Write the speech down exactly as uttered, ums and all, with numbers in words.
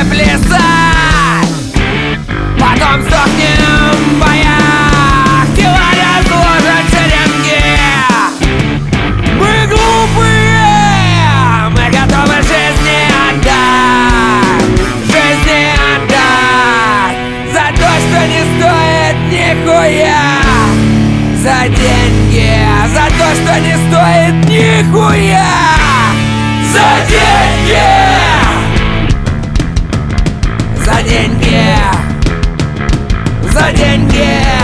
вместе плясать, потом сдохнем в боях, тела разложат шеренги. Мы глупые, мы готовы жизни отдать, жизни отдать за то, что не стоит нихуя, за деньги, за то, что не стоит нихуя, за деньги, за деньги, за деньги.